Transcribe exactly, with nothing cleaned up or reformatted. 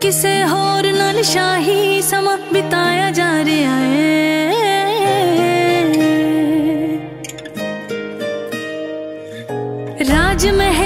किसे होर नाल शाही समा बिताया जा रहा है। राज महल